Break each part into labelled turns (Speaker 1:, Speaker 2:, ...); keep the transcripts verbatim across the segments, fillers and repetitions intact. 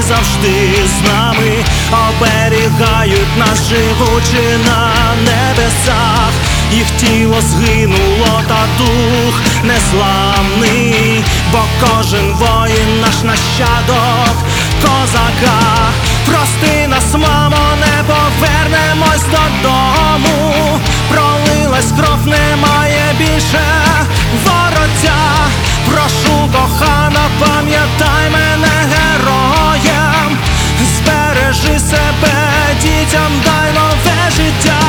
Speaker 1: завжди з нами, оберігають нас, живучи на небесах. Їх тіло згинуло, та дух незламний, бо кожен воїн наш нащадок козака. Прости нас, мамо, не повернемось додому. Пролилась кров, немає більше вороття. Прошу, кохана, пам'ятай мене героєм. Збережи себе, дітям дай нове життя.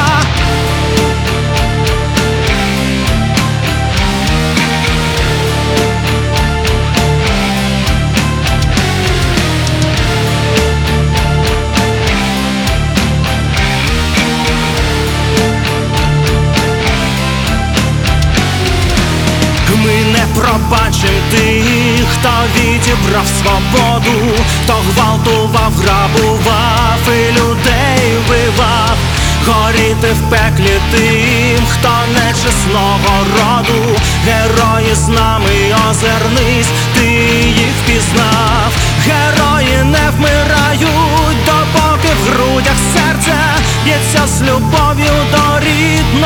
Speaker 1: Ми не пробачим тих, хто відібрав свободу, хто гвалтував, грабував і людей вбивав. Горіти в пеклі тим, хто нечесного роду. Герої з нами, озирнись, ти їх впізнав. Герої не вмирають, допоки в грудях серце б'ється з любов'ю до рідного